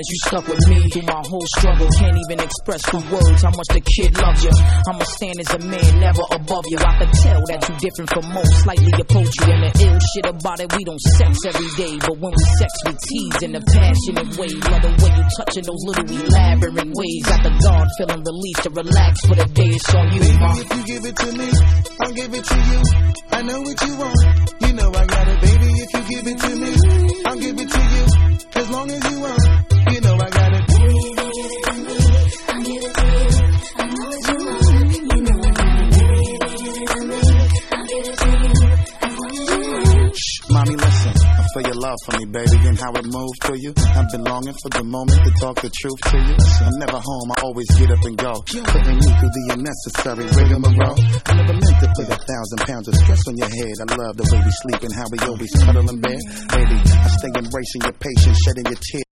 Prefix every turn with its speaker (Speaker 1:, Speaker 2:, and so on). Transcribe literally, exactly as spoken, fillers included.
Speaker 1: as you stuck with me through my whole struggle. Can't even express through words how much the kid loves you. I'ma stand as a man, never above you. I could tell that you different from most, slightly approach you. And the ill shit about it, we don't sex every day, but when we sex, we tease in a passionate way. Love the way you touching those little elaborate ways. Got the guard feeling relief to relax for the day. It's on you,
Speaker 2: baby,
Speaker 1: ma.
Speaker 2: if you give it to me, I'll give it to you. I know what you want, you know I got it, baby. If you give it to me, I'll give it to you. As long as you want, you know I got it.
Speaker 3: Baby, if you give it to me, I'll give it to you. I know what you want, you know I got it. Baby, if you give it to me, I'll give it to you. As long as you want.
Speaker 4: Shh, mommy, listen. I feel your love for me, baby, and how it moved to you. I've been longing for the moment to talk the truth to you. I'm never home, I always get up and go, putting you through the unnecessary rigmarole. I never meant to put a thousand pounds of stress on your head. I love the way we sleep and how we always cuddle in bed. Baby, I stay embracing your patience, shedding your tears.